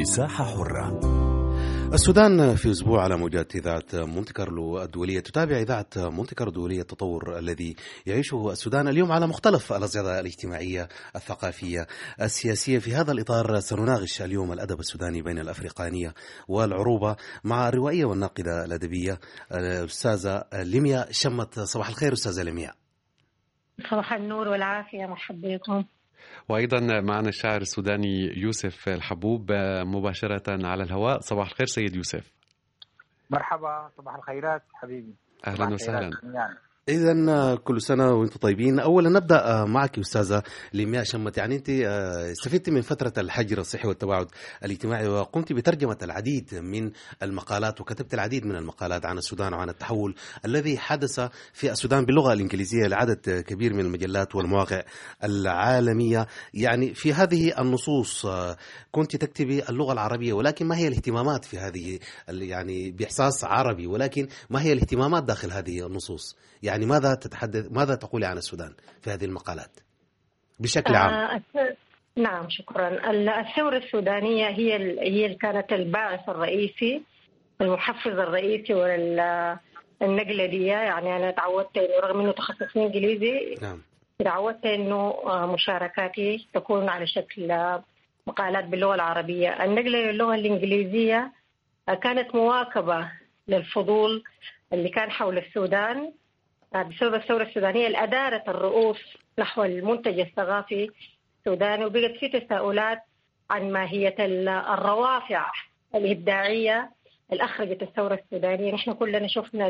مساحة حرة. السودان في أسبوع على موجات إذاعة مونتي كارلو الدولية. تتابع إذاعة مونتي كارلو الدولية التطور الذي يعيشه السودان اليوم على مختلف الأصعدة الاجتماعية، الثقافية، السياسية. في هذا الإطار سنناقش اليوم الأدب السوداني بين الأفريقانية والعروبة مع الروائية والناقدة الأدبية الأستاذة لميا شمت. صباح الخير أستاذة لميا. صباح النور والعافية، مرحبا بكم. وأيضا معنا الشاعر السوداني يوسف الحبوب مباشرة على الهواء. صباح الخير سيد يوسف. مرحبا، صباح الخيرات حبيبي. أهلا وسهلا. إذن كل سنة وأنتم طيبين. أولا نبدأ معك أستاذة لمياء شمت. يعني أنت استفدت من فترة الحجر الصحي والتباعد الاجتماعي وقمت بترجمة العديد من المقالات وكتبت العديد من المقالات عن السودان وعن التحول الذي حدث في السودان باللغة الإنجليزية لعدد كبير من المجلات والمواقع العالمية. يعني في هذه النصوص كنت تكتبي اللغة العربية، ولكن ما هي الاهتمامات في هذه، يعني بإحساس عربي، ولكن ما هي الاهتمامات داخل هذه النصوص؟ يعني ماذا تقولي عن السودان في هذه المقالات بشكل عام؟ نعم، شكرا. الثورة السودانية هي كانت الباعث الرئيسي، المحفز الرئيسي والنقلة دي. يعني أنا تعودت إنه رغم إنه تخصصي إنجليزي، نعم، تعودت إنه مشاركاتي تكون على شكل مقالات باللغة العربية. النقلة للغة الإنجليزية كانت مواكبة للفضول اللي كان حول السودان بسبب الثورة السودانية اللي أدارت الرؤوس نحو المنتج الثقافي السوداني، وبقت في تساؤلات عن ماهية الروافع الإبداعية اللي أخرجت الثورة السودانية. نحن كلنا شفنا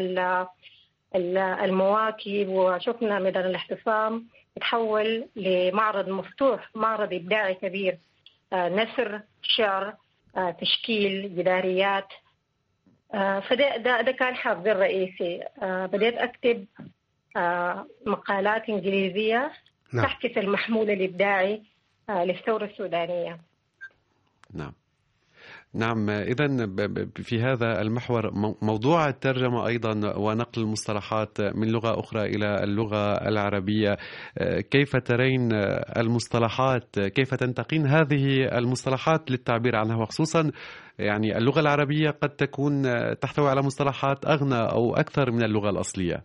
المواكب وشفنا ميدان الاحتفام يتحول لمعرض مفتوح، معرض إبداعي كبير، نثر، شعر، تشكيل، جداريات. فده كان حافظي الرئيسي. بديت أكتب مقالات إنجليزية تحكي المحمول الإبداعي للثورة السودانية. نعم. إذن في هذا المحور موضوع الترجمة أيضا ونقل المصطلحات من لغة أخرى إلى اللغة العربية، كيف ترين المصطلحات، كيف تنتقين هذه المصطلحات للتعبير عنها، وخصوصا يعني اللغة العربية قد تكون تحتوي على مصطلحات أغنى أو أكثر من اللغة الأصلية؟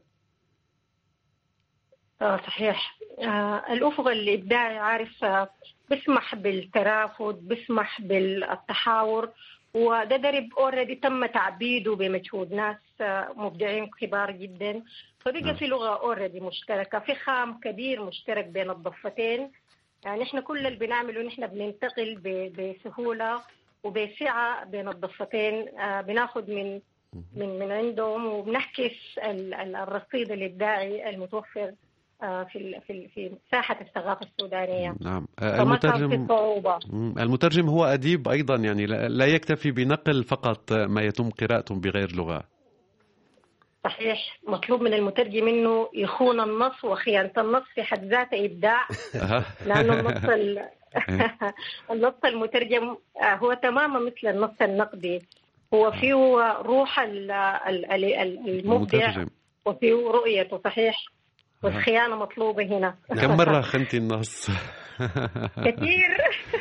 صحيح. الأفق الإبداعي عارف بسمح بالترافد، بسمح بالتحاور، وده درب أوريدي تم تعبيده بمجهود ناس مبدعين كبار جدا. فبقى في لغة أوريدي مشتركة، في خام كبير مشترك بين الضفتين. يعني إحنا كل اللي بنعمله نحن بننتقل بسهولة وبسعة بين الضفتين، بناخد من عندهم وبنحكس الرصيد الإبداعي المتوفر في ساحة الثقافة السودانية. نعم. المترجم هو أديب أيضا، يعني لا يكتفي بنقل فقط ما يتم قراءته بغير لغة. صحيح، مطلوب من المترجم إنه يخون النص، وخيانة النص في حد ذاته إبداع. لأنه النص المترجم هو تماما مثل النص النقدي، هو فيه روح المبدع وفيه رؤيته. صحيح، والخيانة مطلوبة هنا. كم مرة خنتي النص؟ كثير.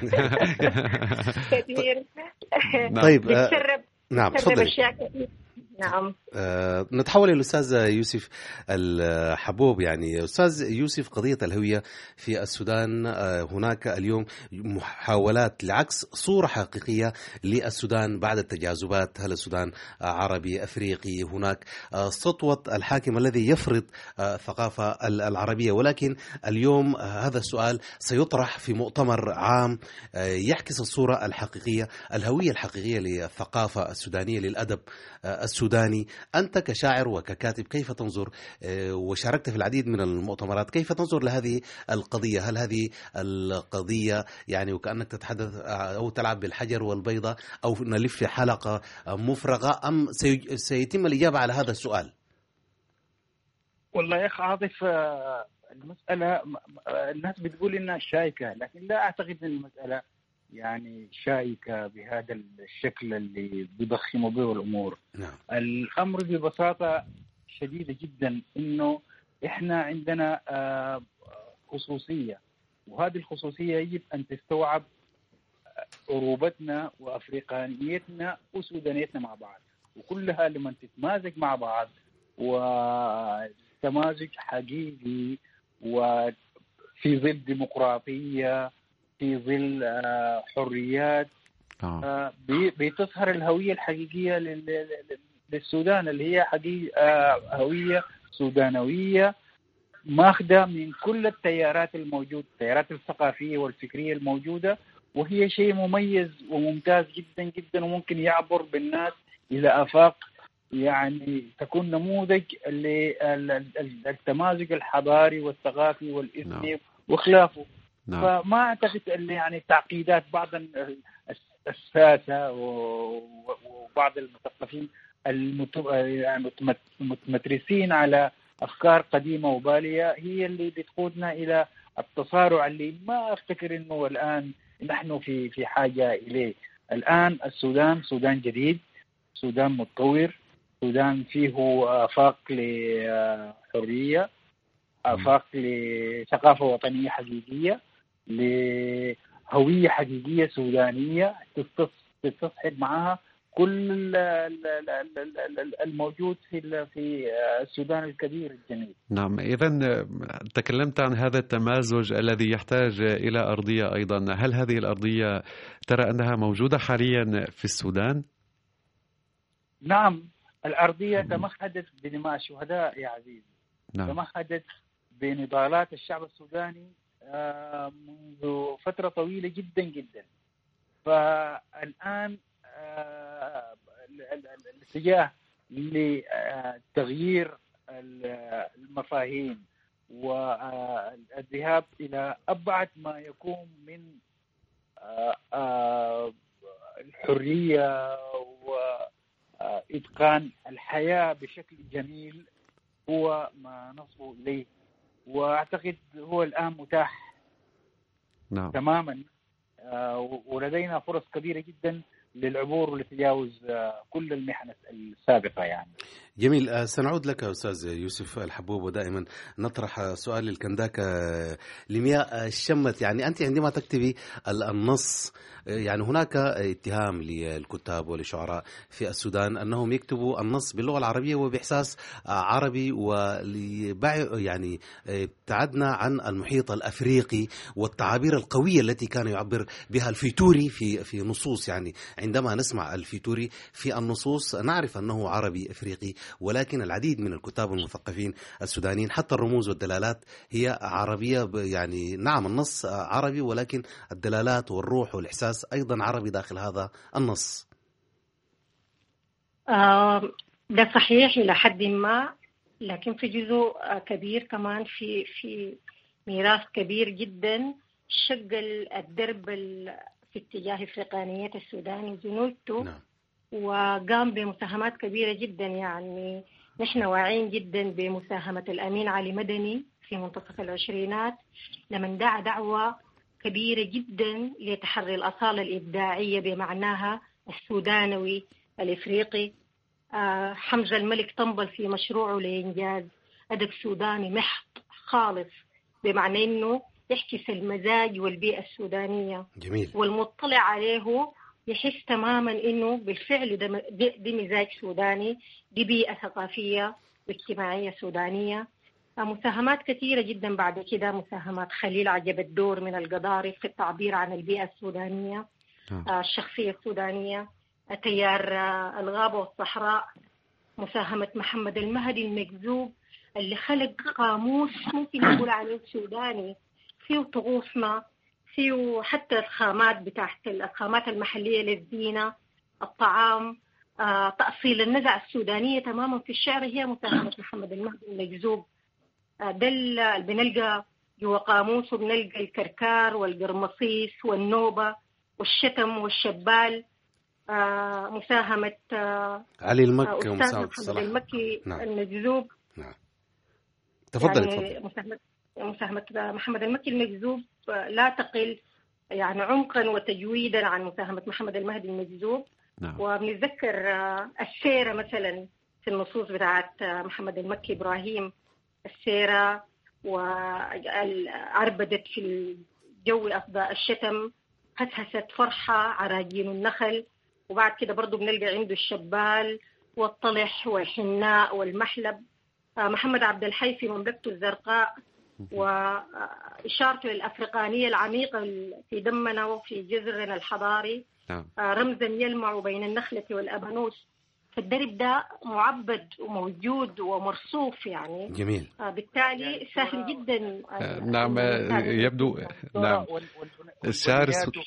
كثير. طيب، نعم، تفضلي. نعم. نتحول إلى الأستاذ يوسف الحبوب. يعني أستاذ يوسف، قضية الهوية في السودان، هناك اليوم محاولات لعكس صورة حقيقية للسودان بعد التجاذبات. هل السودان عربي أفريقي؟ هناك سطوة الحاكم الذي يفرض الثقافة العربية، ولكن اليوم هذا السؤال سيطرح في مؤتمر عام يعكس الصورة الحقيقية، الهوية الحقيقية للثقافة السودانية، للأدب السوداني. أنت كشاعر وككاتب كيف تنظر، وشاركت في العديد من المؤتمرات، كيف تنظر لهذه القضية؟ هل هذه القضية يعني وكأنك تتحدث أو تلعب بالحجر والبيضة، أو نلف في حلقة مفرغة، أم سيتم الإجابة على هذا السؤال؟ والله يا أخ عاطف، المسألة الناس بتقول إنها شائكة، لكن لا أعتقد أن المسألة يعني شائكة بهذا الشكل اللي بيضخموا به الأمور. نعم. الأمر ببساطة شديدة جدا إنه إحنا عندنا خصوصية، وهذه الخصوصية يجب أن تستوعب عروبتنا وأفريقانيتنا وسودانيتنا مع بعض، وكلها لما تتمازج مع بعض وتمازج حقيقي وفي ظل ديمقراطية، في ظل حريات، بتظهر الهوية الحقيقية للسودان اللي هي هوية سودانوية ماخذة من كل التيارات الموجودة، التيارات الثقافية والفكرية الموجودة، وهي شيء مميز وممتاز جدا جدا، وممكن يعبر بالناس إلى آفاق يعني تكون نموذج للتمازج الحضاري والثقافي والإثني وخلافه. فما أعتقد يعني تعقيدات بعض الساسة وبعض المثقفين المتمترسين على أفكار قديمة وبالية هي اللي بتقودنا إلى التصارع اللي ما أفتكر إنه الآن نحن في حاجة إليه. الآن السودان سودان جديد، سودان متطور، سودان فيه آفاق لحرية، آفاق لثقافة وطنية حقيقية، لهوية حقيقية سودانية تستصحب معها كل الموجود في السودان الكبير الجميل. نعم، إذن تكلمت عن هذا التمازج الذي يحتاج إلى أرضية أيضا. هل هذه الأرضية ترى أنها موجودة حاليا في السودان؟ نعم، الأرضية تمهدت بدماء الشهداء يا عزيزي. نعم. تمهدت بنضالات الشعب السوداني منذ فترة طويلة جدا جدا. فالآن الاتجاه لتغيير المفاهيم والذهاب إلى أبعد ما يكون من الحرية وإتقان الحياة بشكل جميل هو ما نصبو إليه، وأعتقد هو الآن متاح. نعم. تماما. ولدينا فرص كبيرة جدا للعبور ولتجاوز كل المحن السابقة يعني. جميل. سنعود لك أستاذ يوسف الحبوب، ودائما نطرح سؤال الكنداكة لمياء الشمت. يعني أنت عندما تكتبي النص، يعني هناك اتهام للكتاب ولشعراء في السودان أنهم يكتبوا النص باللغة العربية وبإحساس عربي، يعني ابتعدنا عن المحيط الأفريقي والتعابير القوية التي كان يعبر بها الفيتوري في نصوص. يعني عندما نسمع الفيتوري في النصوص نعرف أنه عربي أفريقي، ولكن العديد من الكتاب والمثقفين السودانيين حتى الرموز والدلالات هي عربية. يعني نعم النص عربي، ولكن الدلالات والروح والإحساس أيضا عربي داخل هذا النص. ده صحيح إلى حد ما، لكن في جزء كبير كمان في ميراث كبير جدا شق الدرب في اتجاه إفريقانية السودان وجنوده. نعم. وقام بمساهمات كبيرة جدا. يعني نحن واعين جدا بمساهمة الأمين علي مدني في منتصف العشرينات لما دعا دعوة كبيرة جدا لتحري الأصالة الإبداعية بمعناها السودانوي الإفريقي. حمزة الملك طنبل في مشروعه لإنجاز أدب سوداني محض خالص، بمعنى أنه يحكي المزاج والبيئة السودانية. جميل. والمطلع عليه يحس تماما أنه بالفعل دي مزاج سوداني، دي بيئة ثقافية واجتماعية سودانية. مساهمات كثيرة جدا بعد كده، مساهمات خليل عجب الدور من القضارف في التعبير عن البيئة السودانية، الشخصية السودانية، تيار الغابة والصحراء، مساهمة محمد المهدي المكذوب اللي خلق قاموس ممكن نقول عليه سوداني، فيه طقوسنا، فيه حتى الخامات بتاعت الخامات المحلية للزينة، الطعام، تأصيل النزعة السودانية تماما في الشعر هي مساهمة محمد المهدي المكذوب. ده اللي بنلقى جوا قاموس، وبنلقى الكركار والقرمصيس والنوبة والشتم والشبال. مساهمة علي المكي ومساهمة محمد المكي. نعم. المكذوب. نعم. تفضل. يعني مساهمة محمد المكي المكذوب لا تقل يعني عمقا وتجويدا عن مساهمة محمد المهدي المكذوب. نعم. وبنتذكر السيرة مثلا في النصوص بتاعت محمد المكي إبراهيم، السيرة وعربدت في الجو أصداء الشتم، هسهسة فرحة عراجين النخل، وبعد كده برضو بنلقى عنده الشبال والطلح والحناء والمحلب. محمد عبد الحي في مملكته الزرقاء وإشارته للأفريقانية العميقة في دمنا وفي جذرنا الحضاري، رمزا يلمع بين النخلة والأبانوس. فالدرب ده معبد وموجود ومرصوف يعني. جميل. بالتالي سهل جدا. نعم يبدو. نعم الشاعر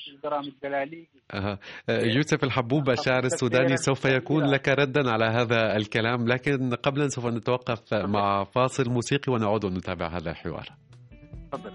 يوسف الحبوب الشاعر السوداني سوف يكون لك ردا على هذا الكلام، لكن قبلا سوف نتوقف مع فاصل موسيقي ونعود ونتابع هذا الحوار. تفضل.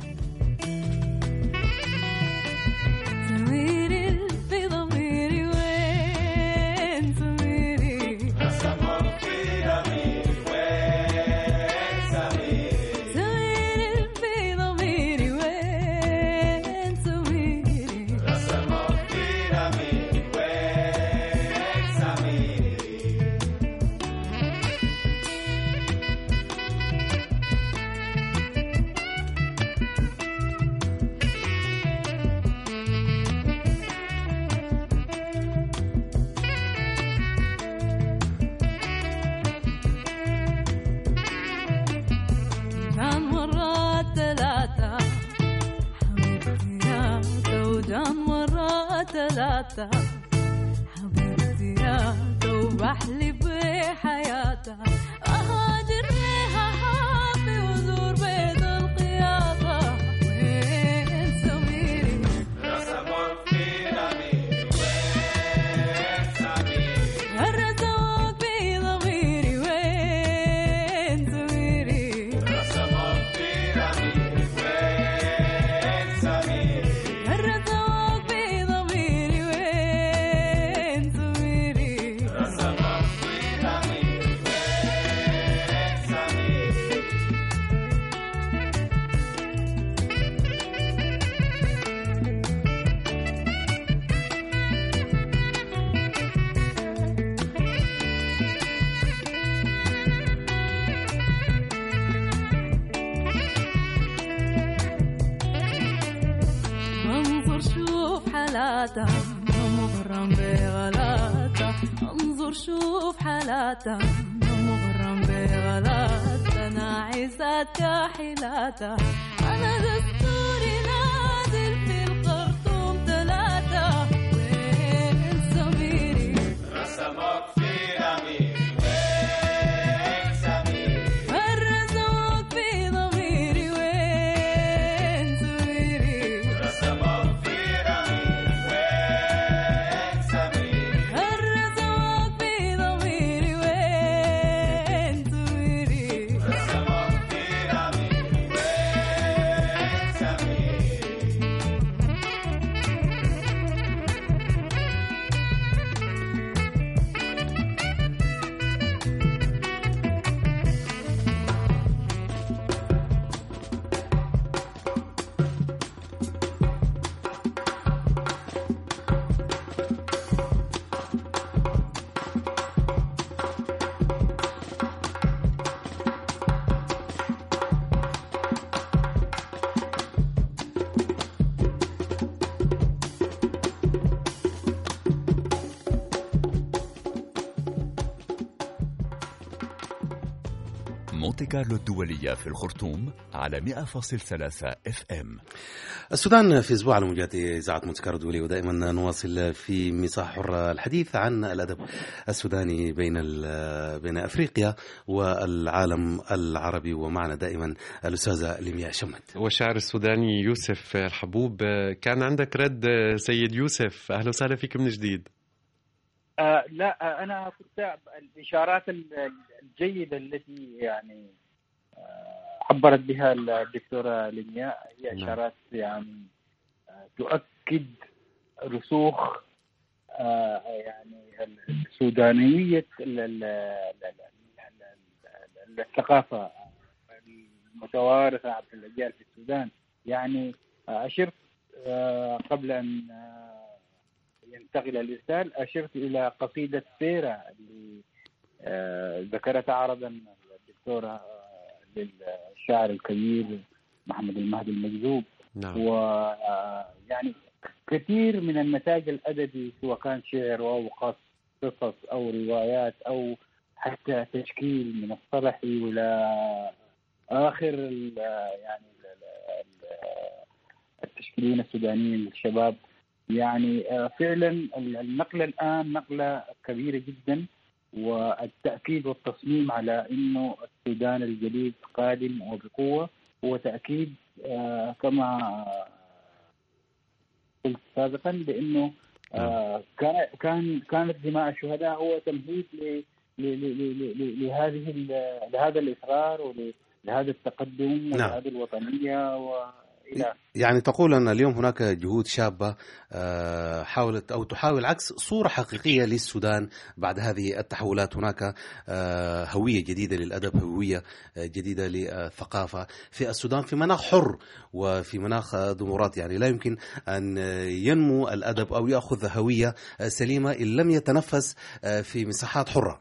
حبيبتي يا وبحلف بحياتها أهاجر ليها حافي وزور بيت القياضة وين سميري رسمك في ضميري وين سميري رسمك في ضميري وين سميري رسمك في ضميري وين سميري مغرم بغلاتها انظر شوف حالاتها مغرم بغلاتها ناعسات كاحلاتها أنا دستوري نازل في الخرطوم 3 وين سميري رسمك في ضميري وين سميري رسمك في ضميري وين سميري رسمك مونتي كارلو الدولية في الخرطوم على 100.3 FM. السودان في أسبوع على موجات إذاعة مونتي كارلو الدولية، ودائما نواصل في مساحة حرة الحديث عن الأدب السوداني بين أفريقيا والعالم العربي، ومعنا دائما الأستاذة لمياء شمت والشاعر السوداني يوسف الحبوب. كان عندك رد سيد يوسف، أهلا وسهلا فيك من جديد. لا أنا كنت الإشارات الجيدة التي يعني عبرت بها الدكتورة لمياء هي إشارات يعني تؤكد رسوخ يعني السودانية الثقافة المتوارثة عبر الأجيال في السودان. يعني أشرت قبل أن ينتقل الإرسال أشرت إلى قصيدة سيرة اللي ذكرتها عرضا الدكتورة للشاعر الكبير محمد المهدي المجذوب. نعم. ويعني كثير من النتاج الأدبي سواء كان شعر أو قصص أو روايات أو حتى تشكيل من الصبحي ولا آخر يعني التشكيلين السودانيين الشباب. يعني فعلا النقلة الآن نقلة كبيرة جدا، والتأكيد والتصميم على إنه السودان الجديد قادم وبقوة هو تأكيد كما قلت سابقا بأنه كانت دماء الشهداء هو تمهيد لهذا الإصرار ولهذا التقدم ولهذه الوطنية وإلى. يعني تقول أن اليوم هناك جهود شابة حاولت أو تحاول عكس صورة حقيقية للسودان بعد هذه التحولات. هناك هوية جديدة للأدب، هوية جديدة للثقافة في السودان في مناخ حر وفي مناخ ديمقراطي. يعني لا يمكن أن ينمو الأدب أو يأخذ هوية سليمة إن لم يتنفس في مساحات حرة.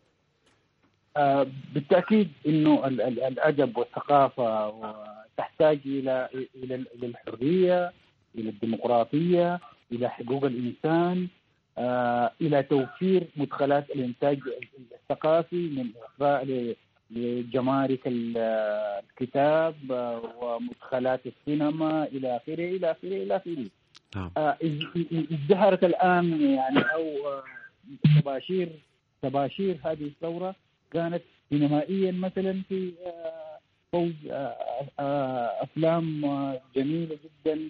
بالتأكيد إنه الأدب والثقافة تحتاج إلى الحرية، إلى الديمقراطية، إلى حقوق الإنسان، إلى توفير مدخلات الإنتاج الثقافي من إخفاء لجمارك الكتاب ومدخلات السينما إلى آخره إلى آخره إلى آخره. ازدهرت الآن يعني أو تباشير هذه الثورة كانت سينمائيا مثلا في فوز أفلام جميلة جدا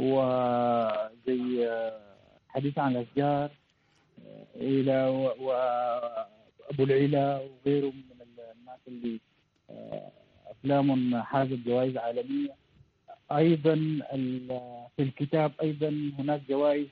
وزي حديث عن الأشجار إلى وأبو العلا وغيره من الناس اللي أفلام حازت جوائز عالمية. أيضا في الكتاب أيضا هناك جوائز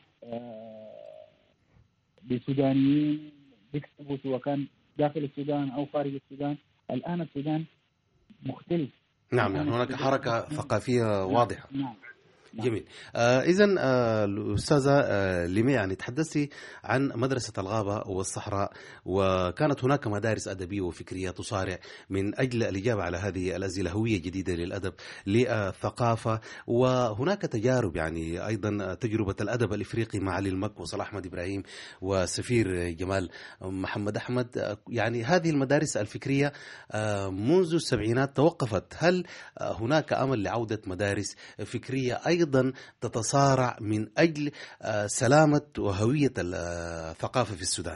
لسودانيين بيكتبوا سواء كان داخل السودان أو خارج السودان. الآن السودان مختلف. نعم، يعني هناك حركة ثقافية واضحة. نعم. جميل. إذن الأستاذة لمي، يعني تحدثتي عن مدرسة الغابة والصحراء، وكانت هناك مدارس أدبية وفكرية تصارع من أجل الإجابة على هذه الأسئلة، هوية جديدة للأدب للثقافة. وهناك تجارب، يعني أيضا تجربة الأدب الإفريقي مع علي المك وصلاح أحمد إبراهيم وسفير جمال محمد أحمد. يعني هذه المدارس الفكرية منذ السبعينات توقفت. هل هناك أمل لعودة مدارس فكرية أيضا تتصارع من أجل سلامة وهوية الثقافة في السودان؟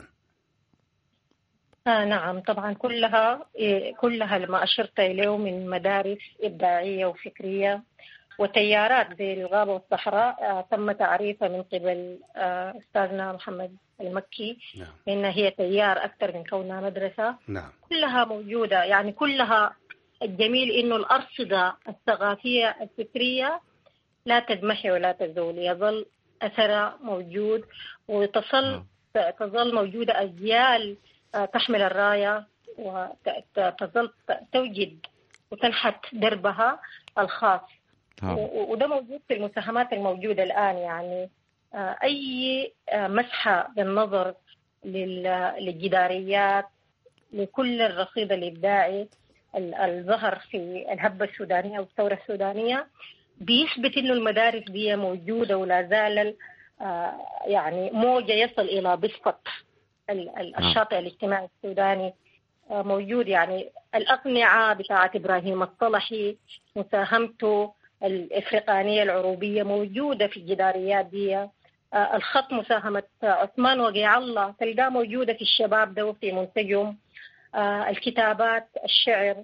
نعم طبعا، كلها لما أشرت إليه من مدارس إبداعية وفكرية وتيارات زي الغابة والصحراء تم تعريفها من قبل أستاذنا محمد المكي. نعم. إن هي تيار أكثر من كونها مدرسة. نعم. كلها موجودة، يعني كلها. الجميل إنه الأرصدة الثقافية الفكرية لا تضمحي ولا تزول، يظل أثرها موجود وتظل موجودة أجيال تحمل الراية وتظل توجد وتنحت دربها الخاص. وده موجود في المساهمات الموجودة الآن. يعني أي مسحة بالنظر للجداريات، لكل الرصيد الإبداعي الظهر في الهبة السودانية والثورة السودانية بيثبت إنه المدارس دي موجودة ولا زال يعني موجة يصل إلى بسطة الشاطئ الاجتماعي السوداني موجود. يعني الأقنعة بتاعة إبراهيم الصلحي، مساهمته الإفريقانية العروبية موجودة في الجداريات دي. الخط مساهمة عثمان وقيع الله تلقاه موجودة في الشباب ده وفي منتجهم. الكتابات، الشعر،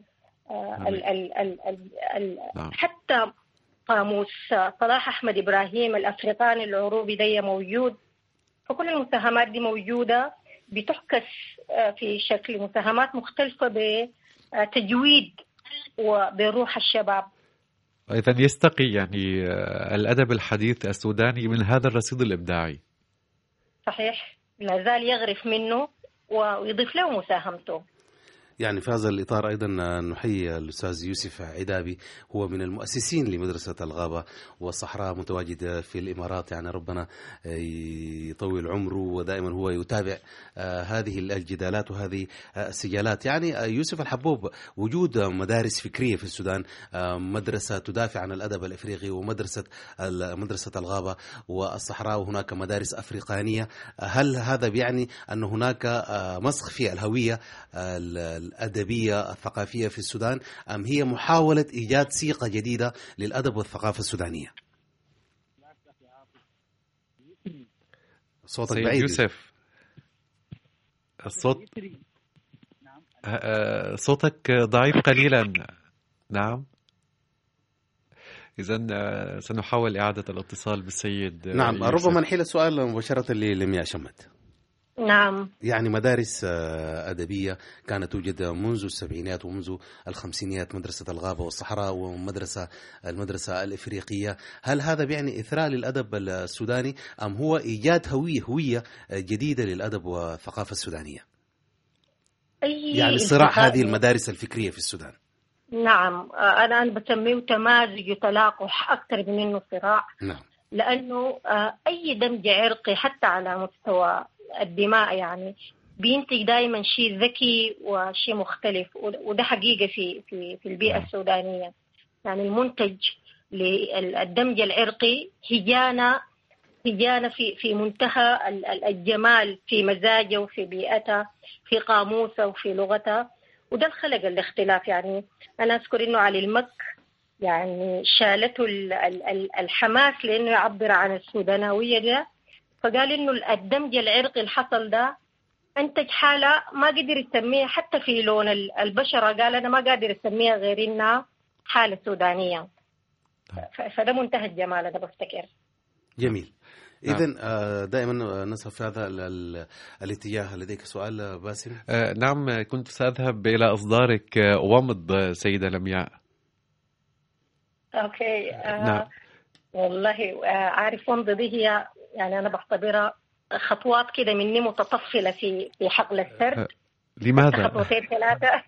حتى قاموس صلاح أحمد إبراهيم الأفريقاني العروبي ده موجود. فكل المساهمات دي موجودة بتحكس في شكل مساهمات مختلفة بتجويد وبروح الشباب. إذن يستقي يعني الأدب الحديث السوداني من هذا الرصيد الإبداعي. صحيح، لا زال يغرف منه ويضيف له مساهمته. يعني في هذا الإطار أيضا نحيي الأستاذ يوسف عدابي، هو من المؤسسين لمدرسة الغابة والصحراء، متواجد في الإمارات. يعني ربنا يطول عمره، ودائما هو يتابع هذه الجدالات وهذه السجالات. يعني يوسف الحبوب، وجود مدارس فكرية في السودان، مدرسة تدافع عن الأدب الإفريقي ومدرسة الغابة والصحراء، وهناك مدارس أفريقانية، هل هذا بيعني أن هناك مسخ في الهوية الأدبية الثقافية في السودان، أم هي محاولة إيجاد صيغة جديدة للأدب والثقافة السودانية؟ صوتك سيد بعيد يوسف، صوتك ضعيف قليلا. نعم، إذن سنحاول إعادة الاتصال بالسيد نعم يوسف. ربما نحيل السؤال مباشرة للمياء شمت. نعم. يعني مدارس أدبية كانت توجد منذ السبعينات ومنذ الخمسينيات، مدرسة الغابة والصحراء المدرسة الإفريقية، هل هذا بيعني إثراء للأدب السوداني، أم هو إيجاد هوية جديدة للأدب والثقافة السودانية؟ يعني صراع هذه المدارس الفكرية في السودان. نعم، أنا بسميه تمازج وتلاقح أكثر من إنه صراع. نعم. لأنه أي دمج عرقي حتى على مستوى الدماء يعني بينتج دائما شيء ذكي وشيء مختلف، وده حقيقة في البيئة السودانية. يعني المنتج للدمج العرقي هجانة في منتهى الجمال، في مزاجه وفي بيئته، في قاموسه وفي لغته، وده الخلق الاختلاف. يعني أنا أذكر إنه علي المك يعني شالته الحماس لأنه يعبر عن السودانوية ده، فقال إنه الدمج العرقي الحصل ده أنتج حالة ما قدر يسميها حتى في لون البشرة، قال أنا ما قادر أسميها غير إنها حالة سودانية. فده منتهى الجمال أنا بفتكر. جميل. إذن دائما نسهر في هذا الاتجاه. لديك سؤال باسم؟ نعم، كنت سأذهب إلى إصدارك ومض سيدة لمياء. أوكي. نعم. والله عارف ومض دي هي يعني أنا بعتبرها خطوات كده مني متطفلة في حقل السرد. لماذا؟ خطوتين ثلاثة.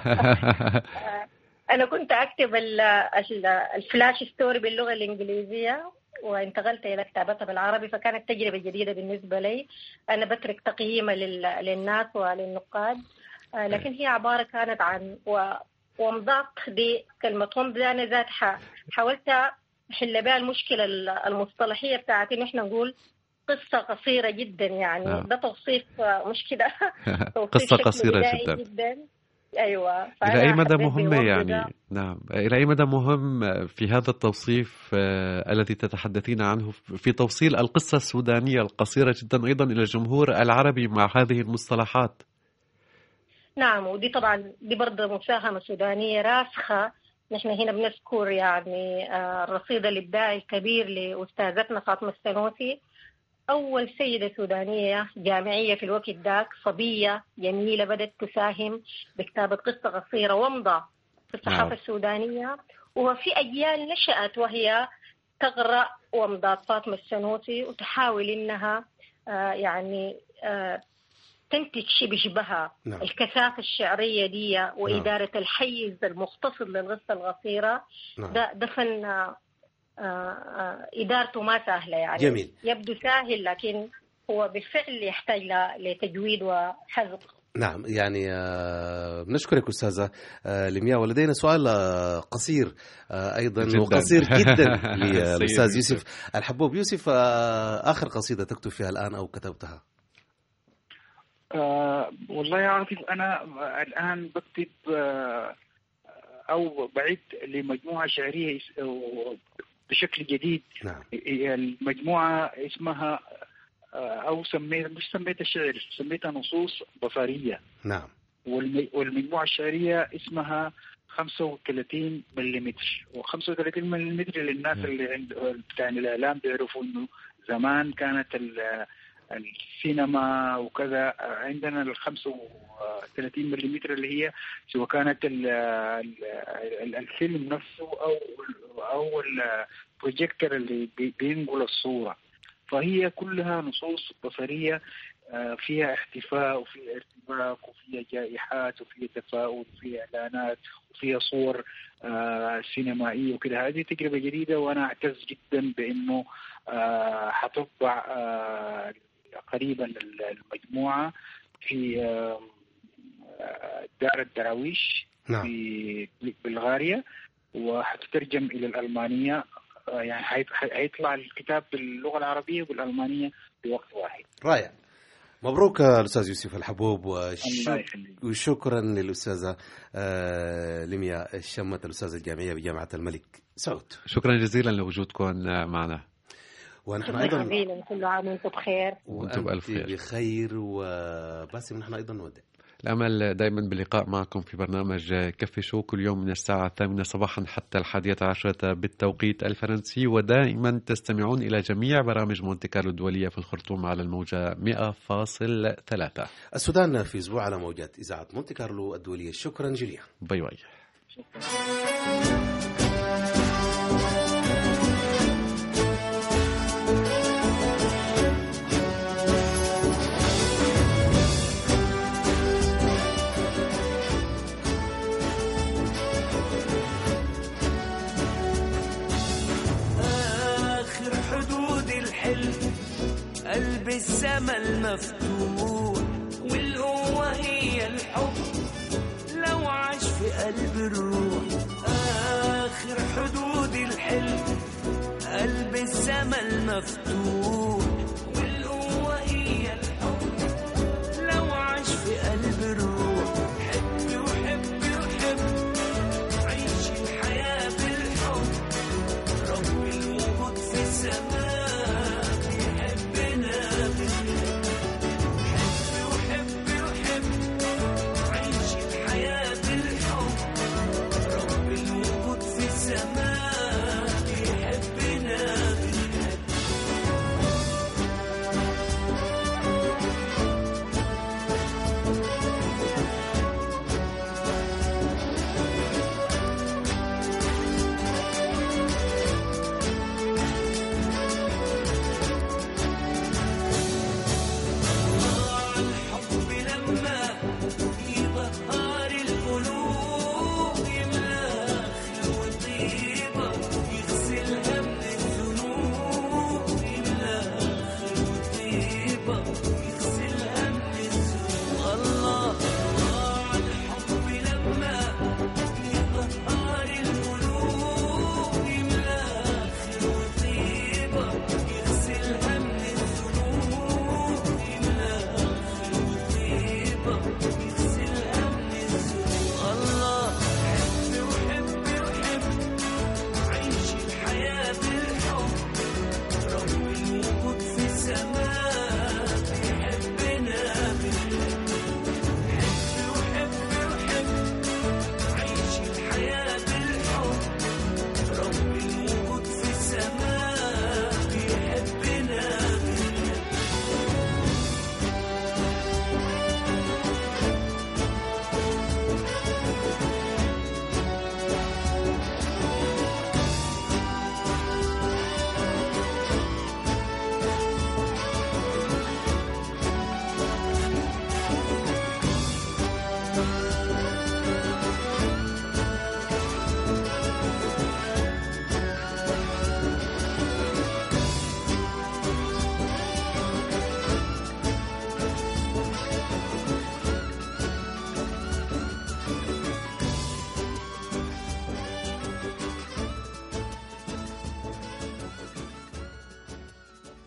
أنا كنت أكتب الفلاش ستوري باللغة الإنجليزية وانتقلت إلى كتابتها بالعربي، فكانت تجربة جديدة بالنسبة لي. أنا بترك تقييمة للناس وللنقاد، لكن هي عبارة كانت عن ومضات دي كلمة ومض. أنا ذات حاولت أحل بها المشكلة المصطلحية بتاعتي إن إحنا نقول قصة قصيرة جدا. يعني ده توصيف مش كده. قصة قصيرة جدا. أيوة. إلى أي مدى مهمة يعني؟ نعم، إلى أي مدى مهم في هذا التوصيف الذي تتحدثين عنه في توصيل القصة السودانية القصيرة جدا أيضا إلى الجمهور العربي مع هذه المصطلحات؟ نعم، ودي طبعا دي برضه مساهمة سودانية راسخة. نحن هنا بنذكر يعني الرصيد الإبداعي الكبير لأستاذتنا فاطمة السنوسي، أول سيدة سودانية جامعية في الوقت ذاك، صبية جميلة بدأت تساهم بكتابة قصة قصيرة ومضة في الصحافة السودانية، وفي أجيال نشأت وهي تقرأ ومضات فاطمة السنوسي وتحاول إنها يعني تنتج شيء بشبهها. الكثافة الشعرية دي وإدارة الحيز المختصر للقصة القصيرة، ده فن إدارته ما سهلة يعني. جميل. يبدو سهل لكن هو بالفعل يحتاج لتجويد وحذق. نعم، يعني بنشكرك أستاذة لمياء. ولدينا سؤال قصير أيضا جداً. وقصير جدا للأستاذ يوسف الحبوب. يوسف، آخر قصيدة تكتب فيها الآن أو كتبتها؟ والله يا عاطف، أنا الآن بكتب أو بعيد لمجموعة شعرية بشكل جديد. نعم. المجموعة اسمها أو مش سميتها شعر، سميتها نصوص بصرية. نعم. والمجموعة الشعرية اسمها 35 ملم. و35 ملم للناس اللي بتاع الإعلام بيعرفوا إنه زمان كانت السينما وكذا عندنا ال 35 ملم اللي هي سواء كانت الفيلم نفسه أو البروجيكتور اللي بينقل الصورة. فهي كلها نصوص بصرية فيها احتفاء وفيها ارتباك وفيها جائحات وفيها تفاؤل وفيها إعلانات وفيها صور سينمائية وكده. هذه تجربة جديدة وأنا أعتز جدا بأنه حتطبع قريبا المجموعة في دار الدراويش في بلغاريا، وحتترجم إلى الألمانية. يعني هيطلع الكتاب باللغة العربية والألمانية بوقت واحد. رائع. مبروك الأستاذ يوسف الحبوب، وشكرا للأستاذة لميا الشمت الأستاذة الجامعية بجامعة الملك سعود. شكرا جزيلا لوجودكم معنا. ونحن أيضا كل عام وأنتم بخير. وأنتم بألف خير. بخير. وباسم نحن أيضا نودع الأمل دائما باللقاء معكم في برنامج كفي شو كل يوم من الساعة 8 صباحا حتى 11 بالتوقيت الفرنسي، ودائما تستمعون إلى جميع برامج مونتي كارلو الدولية في الخرطوم على الموجة 100.3. السودان في أسبوع على موجات إذاعة مونتي كارلو الدولية. شكرا جزيلا. باي باي. قلب السما المفتوح والقوة هي الحب لو عاش في قلب الروح. آخر حدود الحلم قلب السما المفتوح